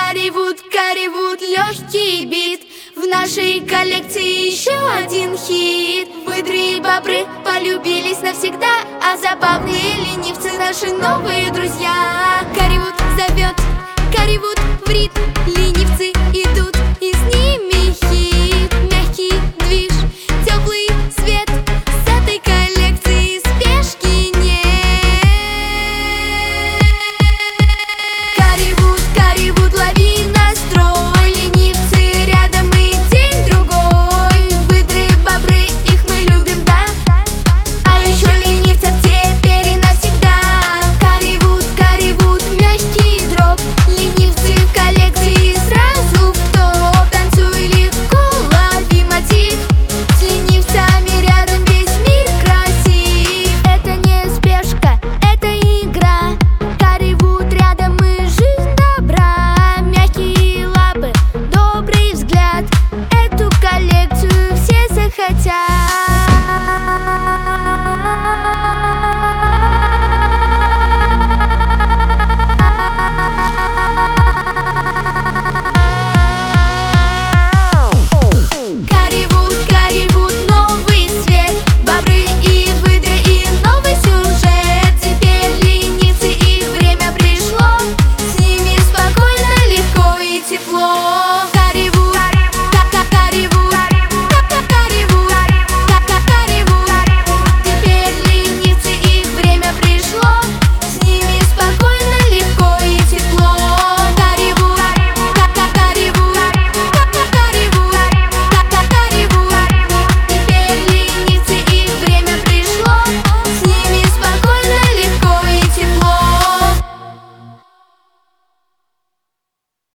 Каривуд, легкий бит. В нашей коллекции еще один хит. Выдры и бобры полюбились навсегда, а забавные ленивцы наши новые друзья. Каривуд зовет, Каривуд в ритм, ленивцы идут, и с ними хит. Мягкий движ, теплый свет, с этой коллекции спешки нет. Каривуд, лови настрой, ленивцы рядом и день-другой. Выдры, бобры, их мы любим, да? А еще ленивцев теперь и навсегда. Каривуд, мягкий дроп, ленивцы в коллекции сразу в топ. Танцуй легко, лови мотив, с ленивцами рядом весь мир красив. Это не спешка, это игра. Каривуд рядом и жизнь добра. Мягкие лапы, добрый взгляд, эту коллекцию все захотят. Каривуд, новый свет, бобры и выдры и новый сюжет. Теперь ленивцы, их время пришло, с ними спокойно, легко и тепло.